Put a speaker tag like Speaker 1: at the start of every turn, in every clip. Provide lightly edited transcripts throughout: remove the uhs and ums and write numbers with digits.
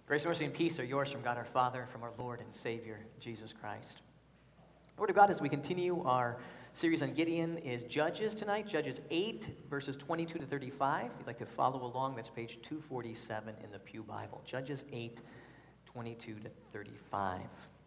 Speaker 1: Grace, mercy, and peace are yours from God our Father, from our Lord and Savior, Jesus Christ. The Word of God, as we continue our series on Gideon, is Judges tonight, Judges 8, verses 22 to 35. If you'd like to follow along, that's page 247 in the Pew Bible. Judges 8, 22 to 35.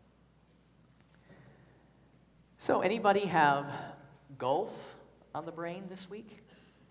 Speaker 1: So, anybody have golf on the brain this week?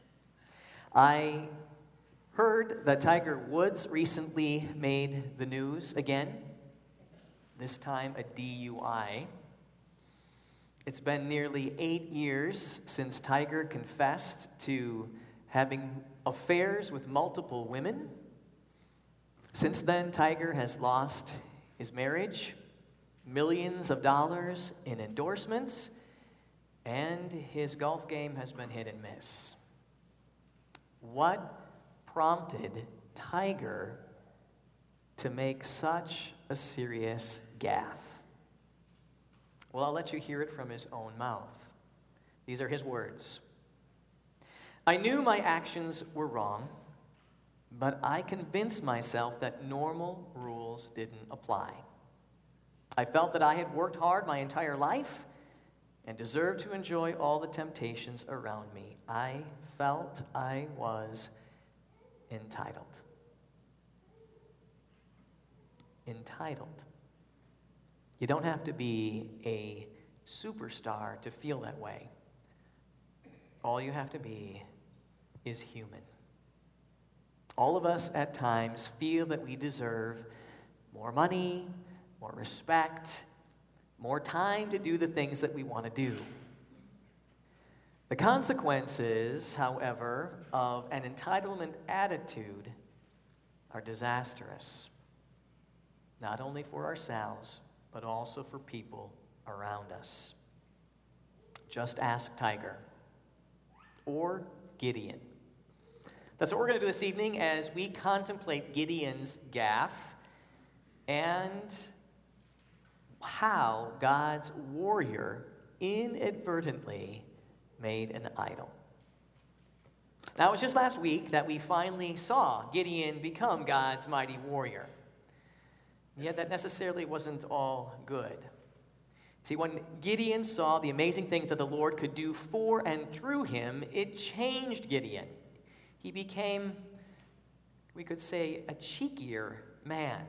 Speaker 1: I heard that Tiger Woods recently made the news again, this time a DUI. It's been nearly 8 years since Tiger confessed to having affairs with multiple women. Since then, Tiger has lost his marriage, millions of dollars in endorsements, and his golf game has been hit and miss. What prompted Tiger to make such a serious gaffe? Well, I'll let you hear it from his own mouth. These are his words. I knew my actions were wrong, but I convinced myself that normal rules didn't apply. I felt that I had worked hard my entire life and deserved to enjoy all the temptations around me. I felt I was entitled. Entitled. You don't have to be a superstar to feel that way. All you have to be is human. All of us at times feel that we deserve more money, more respect, more time to do the things that we want to do. The consequences, however, of an entitlement attitude are disastrous, not only for ourselves, but also for people around us. Just ask Tiger or Gideon. That's what we're going to do this evening as we contemplate Gideon's gaffe and how God's warrior inadvertently made an idol. Now, it was just last week that we finally saw Gideon become God's mighty warrior. Yet that necessarily wasn't all good. See, when Gideon saw the amazing things that the Lord could do for and through him, it changed Gideon. He became, we could say, a cheekier man.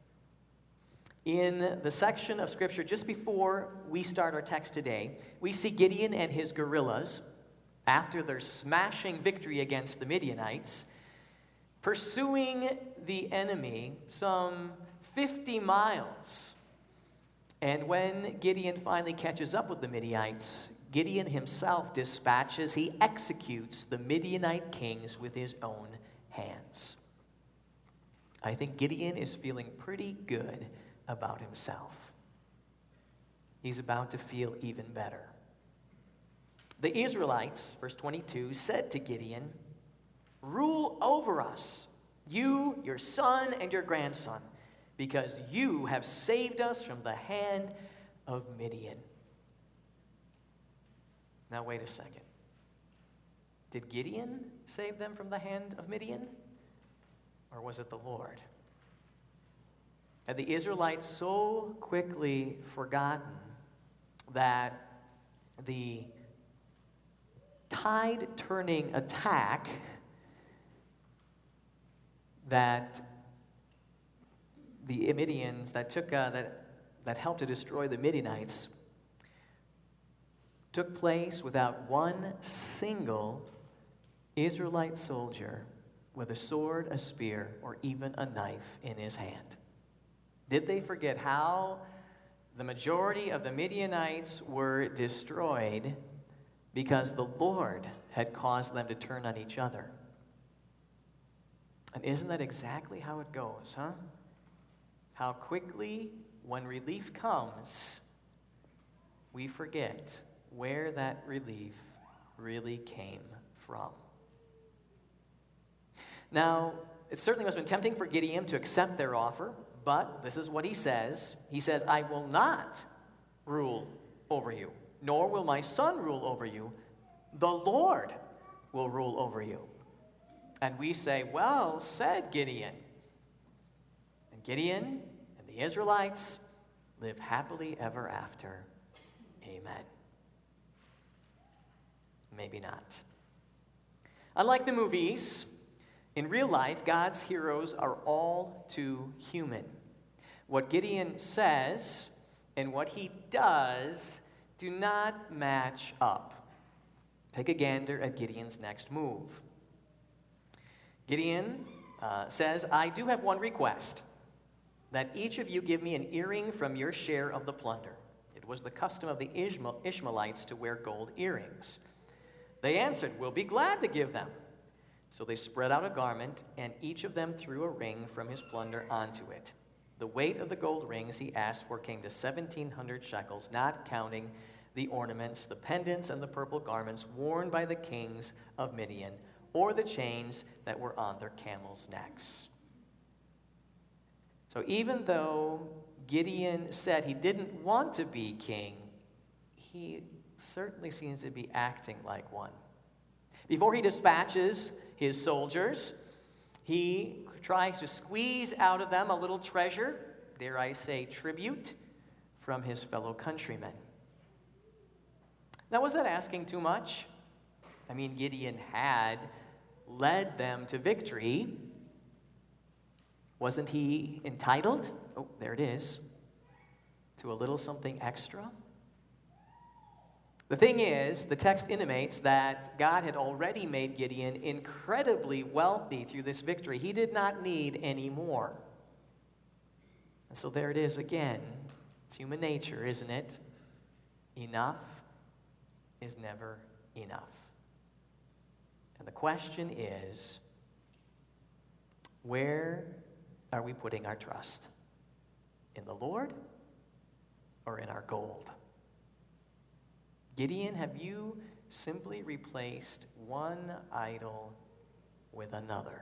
Speaker 1: In the section of Scripture just before we start our text today, we see Gideon and his guerrillas, after their smashing victory against the Midianites, pursuing the enemy some 50 miles. And when Gideon finally catches up with the Midianites, Gideon himself dispatches, he executes the Midianite kings with his own hands. I think Gideon is feeling pretty good about himself. He's about to feel even better. The Israelites, verse 22, said to Gideon, "Rule over us, you, your son, and your grandson, because you have saved us from the hand of Midian." Now wait a second. Did Gideon save them from the hand of Midian? Or was it the Lord? Had the Israelites so quickly forgotten that the tide-turning attack that the Midians that helped to destroy the Midianites took place without one single Israelite soldier with a sword, a spear, or even a knife in his hand? Did they forget how the majority of the Midianites were destroyed because the Lord had caused them to turn on each other? And isn't that exactly how it goes, huh? How quickly, when relief comes, we forget where that relief really came from. Now, it certainly must have been tempting for Gideon to accept their offer, but this is what he says. He says, "I will not rule over you, nor will my son rule over you. The Lord will rule over you." And we say, "Well said, Gideon." And Gideon and the Israelites live happily ever after. Amen. Maybe not. Unlike the movies, in real life, God's heroes are all too human. What Gideon says and what he does do not match up. Take a gander at Gideon's next move. Gideon says, I do have one request, that each of you give me an earring from your share of the plunder. It was the custom of the Ishmaelites to wear gold earrings. They answered, we'll be glad to give them. So they spread out a garment, and each of them threw a ring from his plunder onto it. The weight of the gold rings he asked for came to 1,700 shekels, not counting the ornaments, the pendants, and the purple garments worn by the kings of Midian, or the chains that were on their camels' necks. So even though Gideon said he didn't want to be king, he certainly seems to be acting like one. Before he dispatches his soldiers, he tries to squeeze out of them a little treasure, dare I say tribute, from his fellow countrymen. Now, was that asking too much? I mean, Gideon had led them to victory. Wasn't he entitled? Oh, there it is. To a little something extra? The thing is, the text intimates that God had already made Gideon incredibly wealthy through this victory. He did not need any more. And so there it is again. It's human nature, isn't it? Enough is never enough. And the question is, where are we putting our trust? In the Lord or in our gold? Gideon, have you simply replaced one idol with another?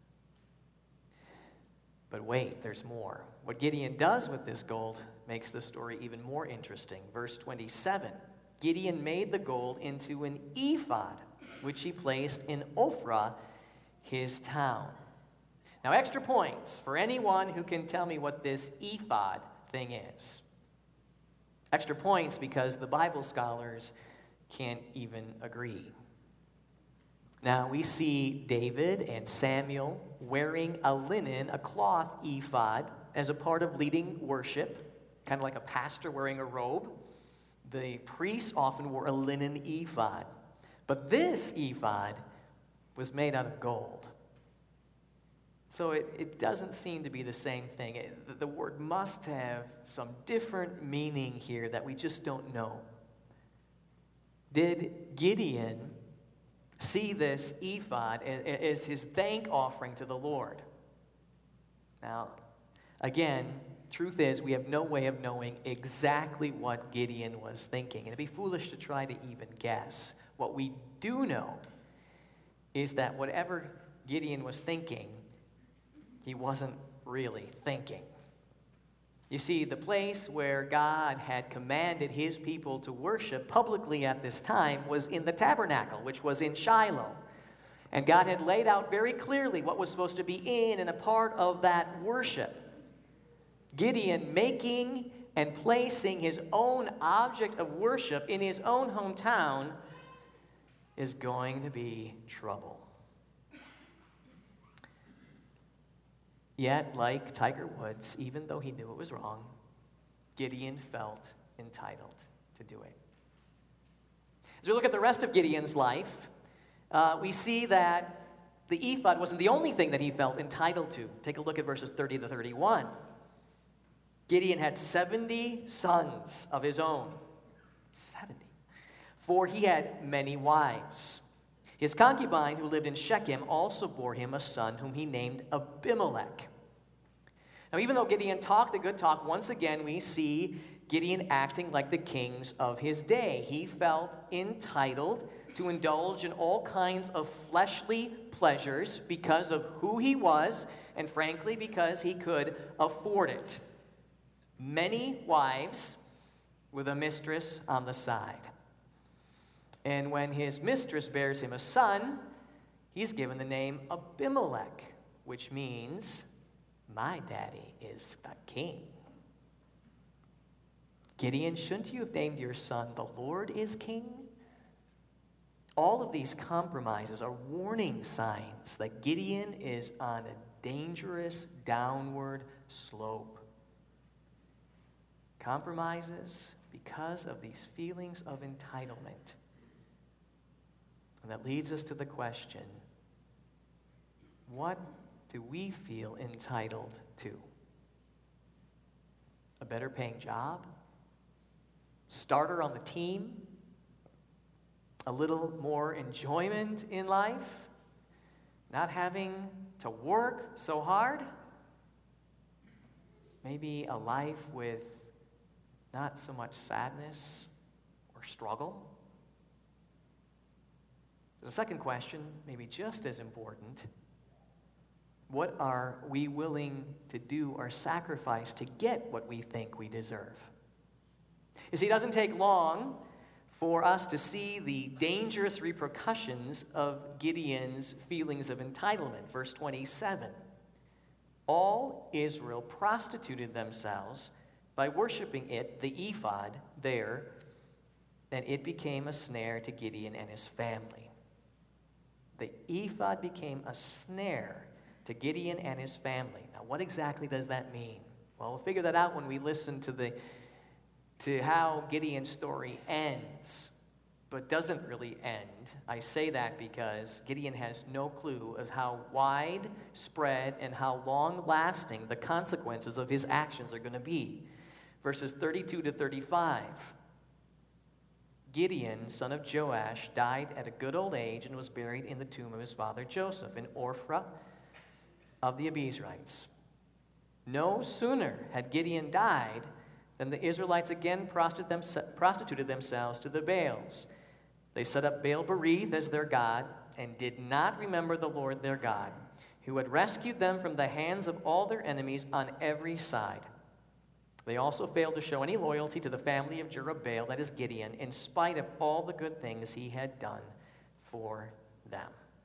Speaker 1: But wait, there's more. What Gideon does with this gold makes the story even more interesting. Verse 27, Gideon made the gold into an ephod, which he placed in Ophrah, his town. Now, extra points for anyone who can tell me what this ephod thing is. Extra points because the Bible scholars can't even agree. Now, we see David and Samuel wearing a cloth ephod as a part of leading worship, kind of like a pastor wearing a robe. The priests often wore a linen ephod. But this ephod was made out of gold. So it doesn't seem to be the same thing. The word must have some different meaning here that we just don't know. Did Gideon see this ephod as his thank offering to the Lord? Now, again, truth is we have no way of knowing exactly what Gideon was thinking. And it'd be foolish to try to even guess. What we do know is that whatever Gideon was thinking, he wasn't really thinking. You see, the place where God had commanded his people to worship publicly at this time was in the tabernacle, which was in Shiloh. And God had laid out very clearly what was supposed to be in and a part of that worship. Gideon making and placing his own object of worship in his own hometown is going to be trouble. Yet, like Tiger Woods, even though he knew it was wrong, Gideon felt entitled to do it. As we look at the rest of Gideon's life, we see that the ephod wasn't the only thing that he felt entitled to. Take a look at verses 30 to 31. Gideon had 70 sons of his own. 70. For he had many wives. His concubine, who lived in Shechem, also bore him a son whom he named Abimelech. Now, even though Gideon talked the good talk, once again we see Gideon acting like the kings of his day. He felt entitled to indulge in all kinds of fleshly pleasures because of who he was, and frankly, because he could afford it. Many wives with a mistress on the side. And when his mistress bears him a son, he's given the name Abimelech, which means My daddy is the king. Gideon, shouldn't you have named your son, the Lord is king? All of these compromises are warning signs that Gideon is on a dangerous downward slope. Compromises because of these feelings of entitlement. And that leads us to the question, what do we feel entitled to? A better paying job? Starter on the team? A little more enjoyment in life? Not having to work so hard? Maybe a life with not so much sadness or struggle? There's a second question, maybe just as important. What are we willing to do or sacrifice to get what we think we deserve? You see, it doesn't take long for us to see the dangerous repercussions of Gideon's feelings of entitlement. Verse 27. All Israel prostituted themselves by worshiping it, the ephod, there, and it became a snare to Gideon and his family. The ephod became a snare to Gideon and his family. Now, what exactly does that mean? Well, we'll figure that out when we listen to how Gideon's story ends, but doesn't really end. I say that because Gideon has no clue of how widespread and how long-lasting the consequences of his actions are going to be. Verses 32 to 35. Gideon, son of Joash, died at a good old age and was buried in the tomb of his father Joseph in Ophrah of the Abiezrites. No sooner had Gideon died than the Israelites again prostituted themselves to the Baals. They set up Baal-berith as their god and did not remember the Lord their God, who had rescued them from the hands of all their enemies on every side. They also failed to show any loyalty to the family of Jerubbaal, that is Gideon, in spite of all the good things he had done for them.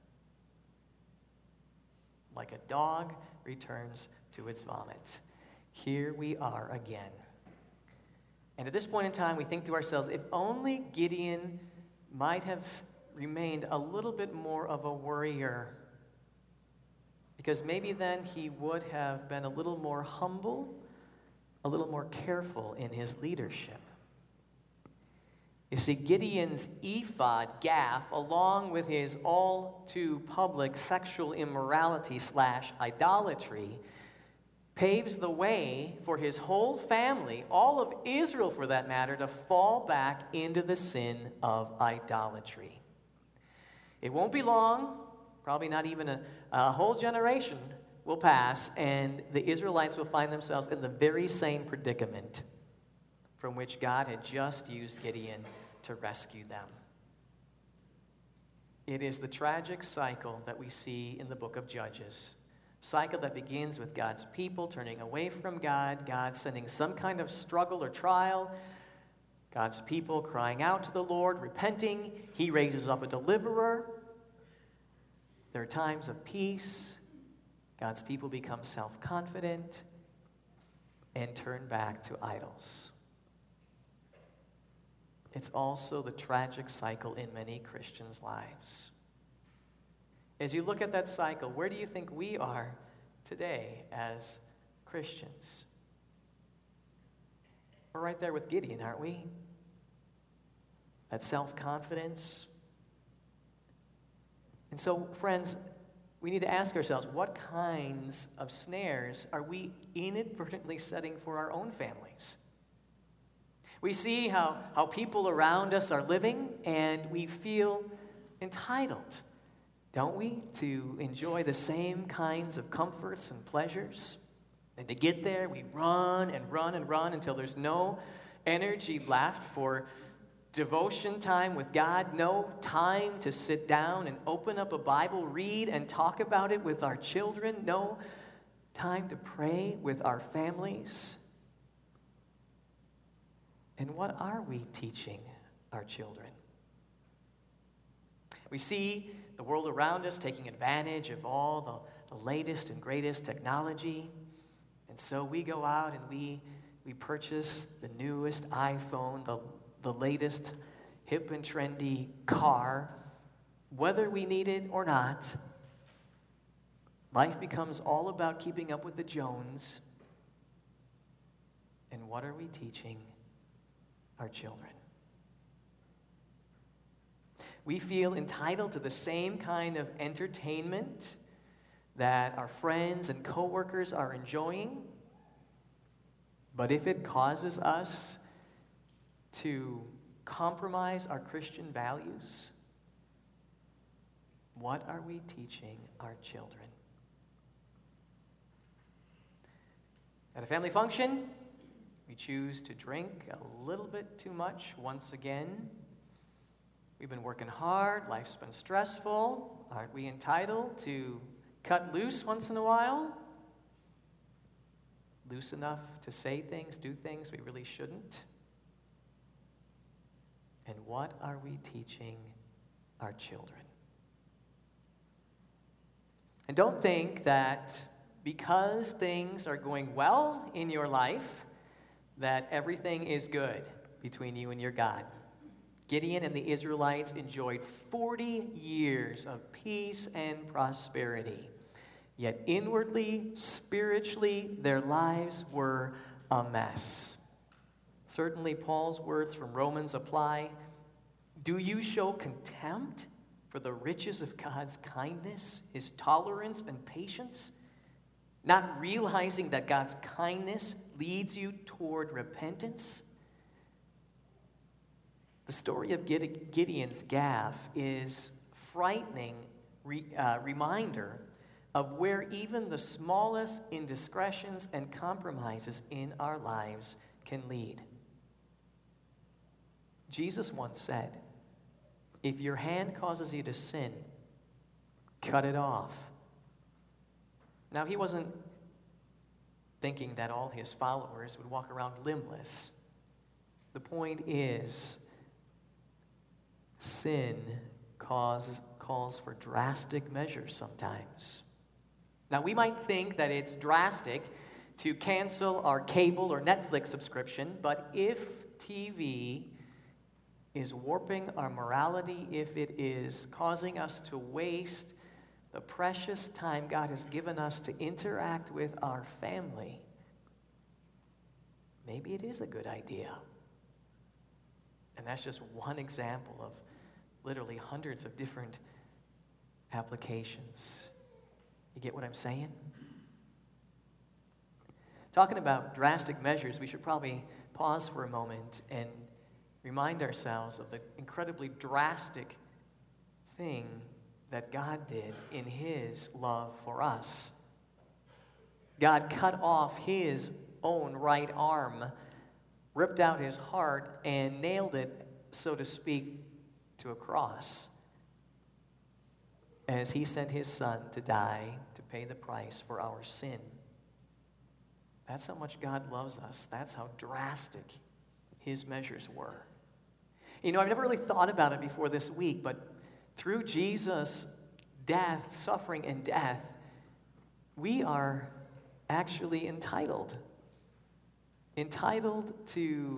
Speaker 1: Like a dog returns to its vomit. Here we are again. And at this point in time, we think to ourselves, if only Gideon might have remained a little bit more of a worrier, because maybe then he would have been a little more humble, a little more careful in his leadership. You see, Gideon's ephod gaffe, along with his all too public sexual immorality / idolatry, paves the way for his whole family, all of Israel for that matter, to fall back into the sin of idolatry. It won't be long, probably not even a whole generation will pass, and the Israelites will find themselves in the very same predicament from which God had just used Gideon to rescue them. It is the tragic cycle that we see in the book of Judges. Cycle that begins with God's people turning away from God, God sending some kind of struggle or trial, God's people crying out to the Lord, repenting. He raises up a deliverer. There are times of peace. God's people become self-confident and turn back to idols. It's also the tragic cycle in many Christians' lives. As you look at that cycle, where do you think we are today as Christians? We're right there with Gideon, aren't we? That self-confidence. And so, friends, we need to ask ourselves, what kinds of snares are we inadvertently setting for our own families? We see how people around us are living, and we feel entitled, don't we, to enjoy the same kinds of comforts and pleasures? And to get there, we run and run and run until there's no energy left for devotion time with God, no time to sit down and open up a Bible, read and talk about it with our children, no time to pray with our families. And what are we teaching our children? We see the world around us taking advantage of all the latest and greatest technology. And so we go out and we purchase the newest iPhone, the latest hip and trendy car, whether we need it or not. Life becomes all about keeping up with the Jones. And what are we teaching our children? We feel entitled to the same kind of entertainment that our friends and coworkers are enjoying. But if it causes us to compromise our Christian values, what are we teaching our children? At a family function, we choose to drink a little bit too much once again. We've been working hard, life's been stressful. Aren't we entitled to cut loose once in a while? Loose enough to say things, do things we really shouldn't? And what are we teaching our children? And don't think that because things are going well in your life, that everything is good between you and your God. Gideon and the Israelites enjoyed 40 years of peace and prosperity. Yet inwardly, spiritually, their lives were a mess. Certainly, Paul's words from Romans apply. Do you show contempt for the riches of God's kindness, his tolerance and patience, not realizing that God's kindness leads you toward repentance? The story of Gideon's gaffe is a frightening reminder of where even the smallest indiscretions and compromises in our lives can lead. Jesus once said, if your hand causes you to sin, cut it off. Now, he wasn't thinking that all his followers would walk around limbless. The point is, sin calls for drastic measures sometimes. Now, we might think that it's drastic to cancel our cable or Netflix subscription, but if TV is warping our morality, if it is causing us to waste the precious time God has given us to interact with our family, maybe it is a good idea. And that's just one example of literally hundreds of different applications. You get what I'm saying? Talking about drastic measures, we should probably pause for a moment and remind ourselves of the incredibly drastic thing that God did in his love for us. God cut off his own right arm, ripped out his heart, and nailed it, so to speak, to a cross as he sent his son to die to pay the price for our sin. That's how much God loves us. That's how drastic his measures were. You know, I've never really thought about it before this week, but through Jesus' death, suffering, and death, we are actually entitled to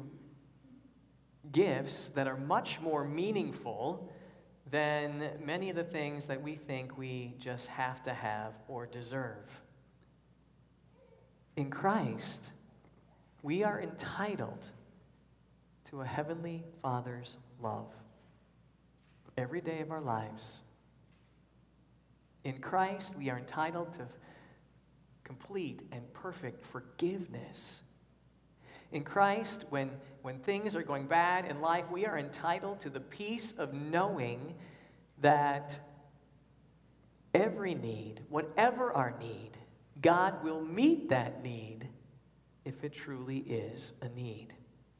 Speaker 1: gifts that are much more meaningful than many of the things that we think we just have to have or deserve. In Christ, we are entitled to a heavenly Father's love every day of our lives. In Christ, we are entitled to complete and perfect forgiveness. In Christ, when things are going bad in life, we are entitled to the peace of knowing that every need, whatever our need, God will meet that need if it truly is a need.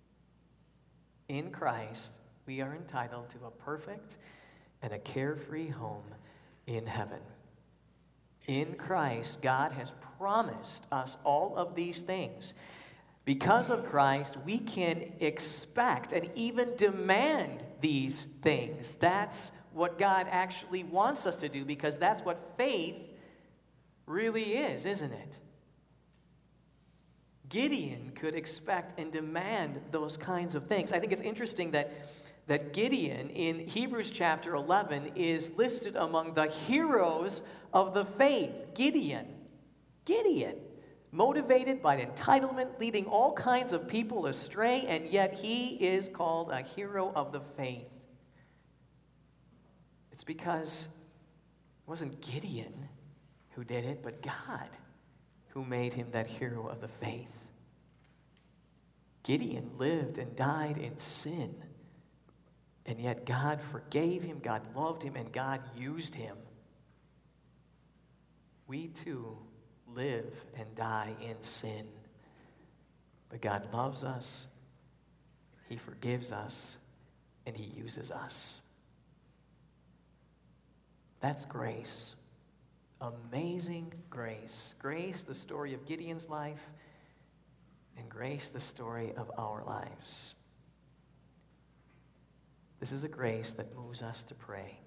Speaker 1: In Christ, we are entitled to a perfect and a carefree home in heaven. In Christ, God has promised us all of these things. Because of Christ, we can expect and even demand these things. That's what God actually wants us to do, because that's what faith really is, isn't it? Gideon could expect and demand those kinds of things. I think it's interesting that Gideon in Hebrews chapter 11 is listed among the heroes of the faith. Gideon, motivated by entitlement, leading all kinds of people astray, and yet he is called a hero of the faith. It's because it wasn't Gideon who did it, but God who made him that hero of the faith. Gideon lived and died in sin, and yet God forgave him, God loved him, and God used him. We too live and die in sin, but God loves us, he forgives us, and he uses us. That's grace. Amazing grace. Grace, the story of Gideon's life, and grace, the story of our lives. This is a grace that moves us to pray.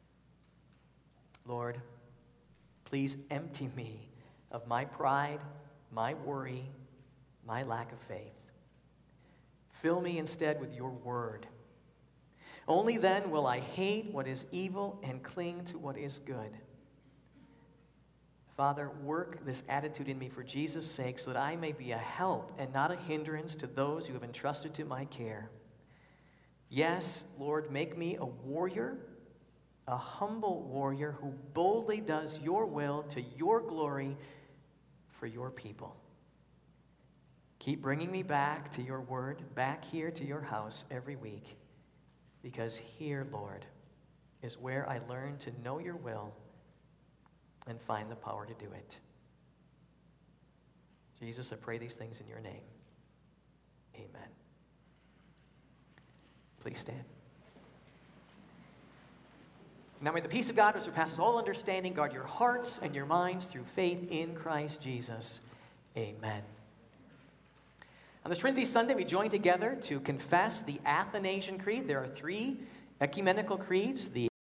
Speaker 1: Lord, please empty me of my pride, my worry, my lack of faith. Fill me instead with your word. Only then will I hate what is evil and cling to what is good. Father, work this attitude in me for Jesus' sake so that I may be a help and not a hindrance to those you have entrusted to my care. Yes, Lord, make me a warrior, a humble warrior who boldly does your will to your glory for your people. Keep bringing me back to your word, back here to your house every week, because here, Lord, is where I learn to know your will and find the power to do it. Jesus, I pray these things in your name. Amen. Please stand. Now may the peace of God, which surpasses all understanding, guard your hearts and your minds through faith in Christ Jesus. Amen. On this Trinity Sunday, we join together to confess the Athanasian Creed. There are 3 ecumenical creeds, the